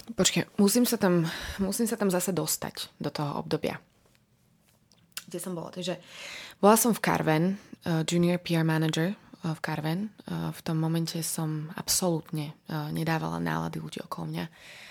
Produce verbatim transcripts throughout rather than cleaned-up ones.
Počkej, musím sa tam, musím sa tam zase dostať do toho obdobia. Kde som bola? Takže bola som v Carven, uh, junior pé er manager uh, v Carven. Uh, v tom momente som absolútne uh, nedávala nálady ľudí okolo mňa.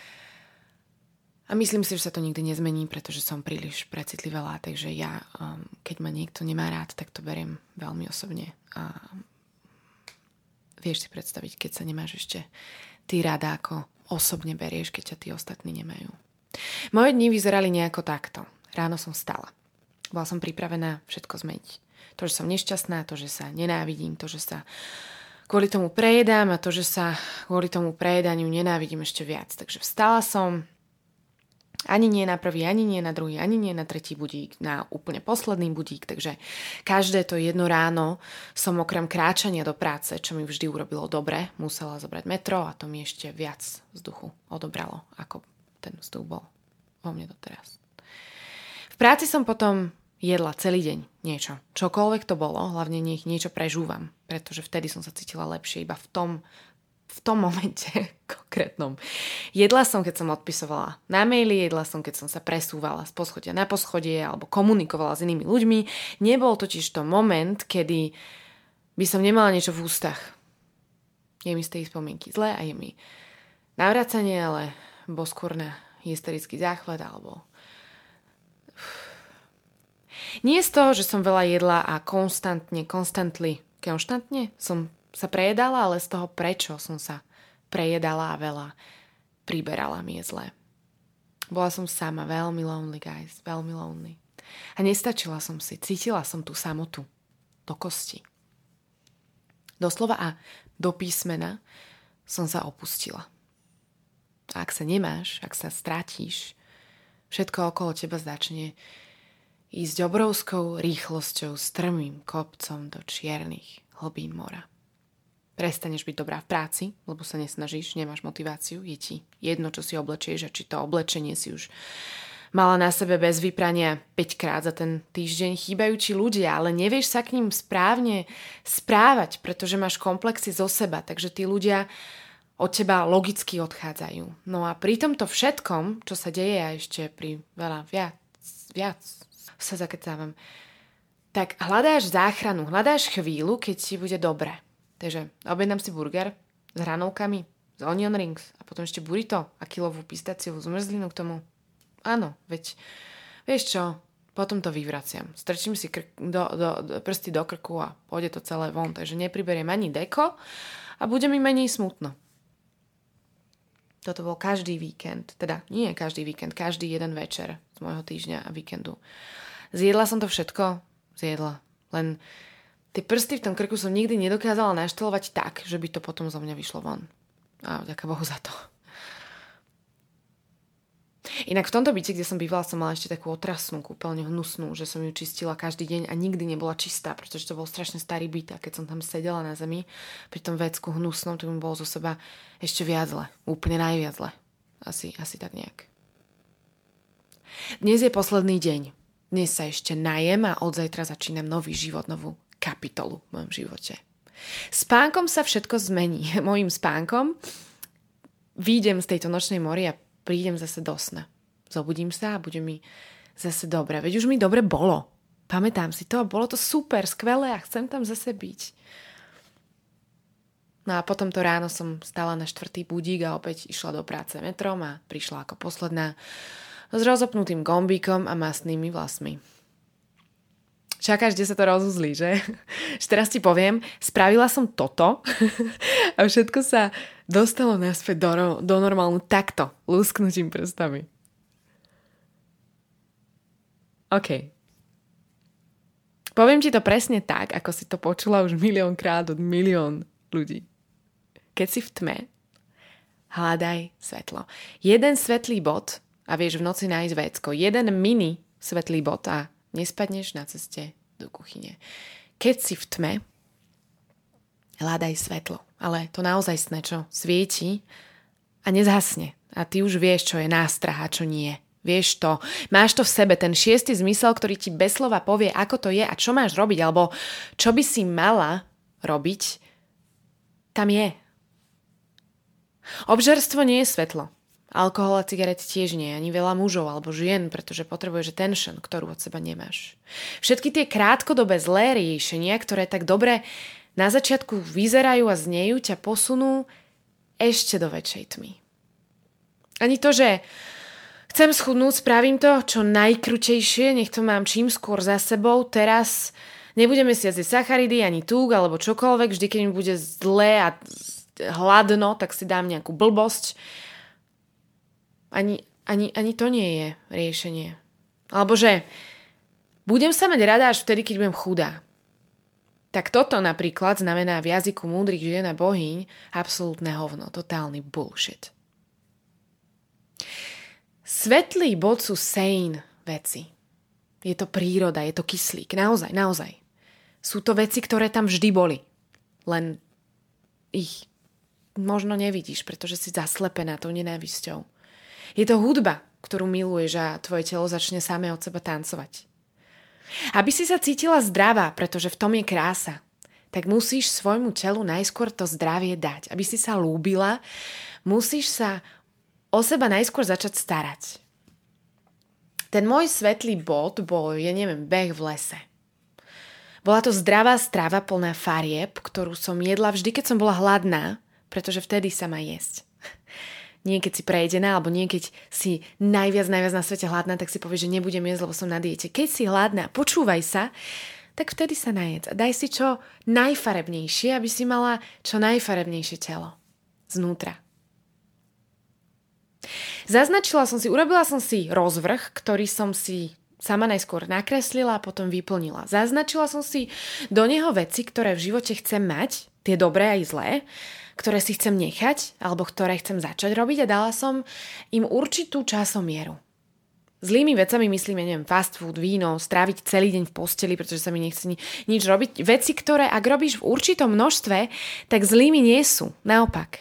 A myslím si, že sa to nikdy nezmení, pretože som príliš precitlivá, takže ja, um, keď ma niekto nemá rád, tak to beriem veľmi osobne. A vieš si predstaviť, keď sa nemáš ešte ty rada, ako osobne berieš, keď ťa tí ostatní nemajú. Moje dni vyzerali nejako takto. Ráno som vstala. Bola som pripravená všetko zmeniť. To, že som nešťastná, to, že sa nenávidím, to, že sa kvôli tomu prejedám a to, že sa kvôli tomu prejedaniu nenávidím ešte viac. Takže vstala som, ani nie na prvý, ani nie na druhý, ani nie na tretí budík, na úplne posledný budík. Takže každé to jedno ráno som okrem kráčania do práce, čo mi vždy urobilo dobre, musela zobrať metro a to mi ešte viac vzduchu odobralo, ako ten vzduch bol vo mne doteraz. V práci som potom jedla celý deň niečo. Čokoľvek to bolo, hlavne nech niečo prežúvam, pretože vtedy som sa cítila lepšie iba v tom, v tom momente konkrétnom. Jedla som, keď som odpisovala na maily, jedla som, keď som sa presúvala z poschodia na poschodie alebo komunikovala s inými ľuďmi. Nebol totiž to moment, kedy by som nemala niečo v ústach. Je mi z tej spomienky zle a je mi navracanie, ale bol skôr na hysterický záchvat alebo nie z toho, že som veľa jedla a konstantne, konstantly, konštantne som sa prejedala, ale z toho, prečo som sa prejedala a veľa priberala mi je zlé. Bola som sama, veľmi lonely, guys, veľmi lonely. A nestačila som si, cítila som tú samotu do kosti. Doslova a do písmena som sa opustila. A ak sa nemáš, ak sa stratíš, všetko okolo teba začne ísť obrovskou rýchlosťou strmým kopcom do čiernych hlbín mora. Prestaneš byť dobrá v práci, lebo sa nesnažíš, nemáš motiváciu, je ti jedno, čo si oblečieš a či to oblečenie si už mala na sebe bez vyprania päť krát za ten týždeň. Chýbajú ti ľudia, ale nevieš sa k ním správne správať, pretože máš komplexy zo seba, takže tí ľudia od teba logicky odchádzajú. No a pri tomto všetkom, čo sa deje a ešte pri veľa viac, viac sa zakecávam, tak hľadáš záchranu, hľadáš chvíľu, keď ti bude dobre. Takže objednám si burger s hranolkami, s onion rings a potom ešte burrito a kilovú pistáciovú zmrzlinu k tomu. Áno, veď vieš čo, potom to vyvraciam. Strčím si krk, do, do, do, prsty do krku a pôjde to celé von, takže nepriberiem ani deko a bude mi menej smutno. Toto bol každý víkend, teda nie každý víkend, každý jeden večer z môjho týždňa a víkendu. Zjedla som to všetko? Zjedla. Len tie prsty v tom krku som nikdy nedokázala naštelovať tak, že by to potom zo mňa vyšlo von. A vďaka Bohu za to. Inak v tomto byte, kde som bývala, som mala ešte takú otrasnú kúpeľňu hnusnú, že som ju čistila každý deň a nikdy nebola čistá, pretože to bol strašne starý byt a keď som tam sedela na zemi pri tom vecku hnusnom, to mi bolo zo seba ešte viac zle. Úplne najviac zle. Asi, asi tak nejak. Dnes je posledný deň. Dnes sa ešte najem a od zajtra začínam nový život, novú kapitolu v mojom živote. Spánkom sa všetko zmení. Mojím spánkom výjdem z tejto nočnej mory a prídem zase do sna. Zobudím sa a bude mi zase dobre. Veď už mi dobre bolo. Pamätám si to, bolo to super, skvelé a chcem tam zase byť. No a potom to ráno som stala na štvrtý budík a opäť išla do práce metrom a prišla ako posledná s rozopnutým gombíkom a mastnými vlasmi. Čakáš, kde sa to rozuzlí, že? Že teraz ti poviem, spravila som toto a všetko sa dostalo naspäť do, do normálnu takto, lúsknutím prstami. OK. Poviem ti to presne tak, ako si to počula už miliónkrát od milión ľudí. Keď si v tme, hľadaj svetlo. Jeden svetlý bod a vieš v noci nájsť vécko. Jeden mini svetlý bod a nespadneš na ceste do kuchyne. Keď si v tme, hľadaj svetlo. Ale to naozaj čo svieti a nezhasne. A ty už vieš, čo je nástrah a čo nie. Vieš to. Máš to v sebe, ten šiestý zmysel, ktorý ti bez slova povie, ako to je a čo máš robiť, alebo čo by si mala robiť, tam je. Obžerstvo nie je svetlo. Alkohol a cigarety tiež nie, ani veľa mužov alebo žien, pretože potrebuješ attention, ktorú od seba nemáš. Všetky tie krátkodobé zlé riešenia, ktoré tak dobre na začiatku vyzerajú a znejú, ťa posunú ešte do väčšej tmy. Ani to, že chcem schudnúť, spravím to čo najkrutejšie, nech to mám čím skôr za sebou, teraz nebudeme si jaziť sacharidy, ani tuk, alebo čokoľvek, vždy keď mi bude zlé a hladno, tak si dám nejakú blbosť. Ani, ani, ani to nie je riešenie. Alebo že budem sa mať rada až vtedy, keď budem chudá. Tak toto napríklad znamená v jazyku múdrych žien a bohyň absolútne hovno, totálny bullshit. Svetlý bod sú sane veci. Je to príroda, je to kyslík. Naozaj, naozaj. Sú to veci, ktoré tam vždy boli. Len ich možno nevidíš, pretože si zaslepená tou nenávisťou. Je to hudba, ktorú miluješ a tvoje telo začne samé od seba tancovať. Aby si sa cítila zdravá, pretože v tom je krása, tak musíš svojmu telu najskôr to zdravie dať. Aby si sa ľúbila, musíš sa o seba najskôr začať starať. Ten môj svetlý bod bol, ja neviem, beh v lese. Bola to zdravá strava plná farieb, ktorú som jedla vždy, keď som bola hladná, pretože vtedy sa má jesť. Nie keď si prejedená, alebo nie keď si najviac, najviac na svete hladná, tak si povieš, že nebudem jesť, lebo som na diete. Keď si hladná, počúvaj sa, tak vtedy sa najedz. A daj si čo najfarebnejšie, aby si mala čo najfarebnejšie telo. Znútra. Zaznačila som si, urobila som si rozvrh, ktorý som si sama najskôr nakreslila a potom vyplnila. Zaznačila som si do neho veci, ktoré v živote chcem mať, tie dobré aj zlé, ktoré si chcem nechať, alebo ktoré chcem začať robiť a dala som im určitú časomieru. Zlými vecami myslím, ja neviem, fast food, víno, stráviť celý deň v posteli, pretože sa mi nechce ni- nič robiť. Veci, ktoré ak robíš v určitom množstve, tak zlými nie sú. Naopak.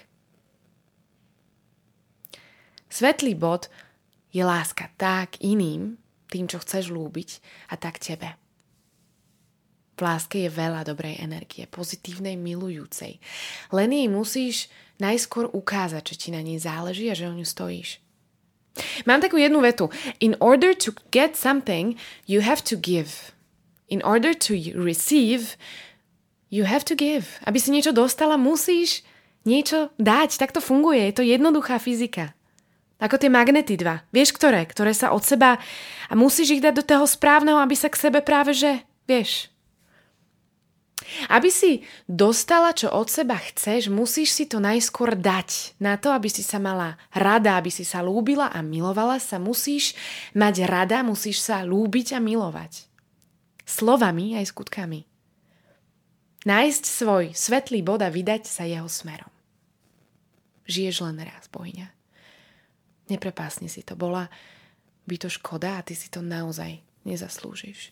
Svetlý bod je láska tak iným, tým, čo chceš ľúbiť, a tak tebe. V láske je veľa dobrej energie, pozitívnej, milujúcej. Len jej musíš najskôr ukázať, že ti na nej záleží a že o ňu stojíš. Mám takú jednu vetu. In order to get something, you have to give. In order to receive, you have to give. Aby si niečo dostala, musíš niečo dať. Tak to funguje. Je to jednoduchá fyzika. Ako tie magnety dva. Vieš, ktoré? Ktoré sa od seba... A musíš ich dať do toho správneho, aby sa k sebe práve, že... Vieš... Aby si dostala, čo od seba chceš, musíš si to najskôr dať. Na to, aby si sa mala rada, aby si sa ľúbila a milovala sa, musíš mať rada, musíš sa ľúbiť a milovať. Slovami aj skutkami. Nájsť svoj svetlý bod a vydať sa jeho smerom. Žiješ len raz, bohyňa. Neprepásni si to. Bola by to škoda a ty si to naozaj nezaslúžiš.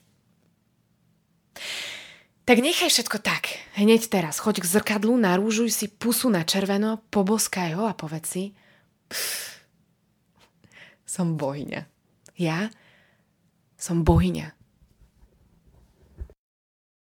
Tak nechaj všetko tak. Hneď teraz. Choď k zrkadlu, narúžuj si pusu na červeno, poboskaj ho a povedz si: Pff, som bohyňa. Ja som bohyňa.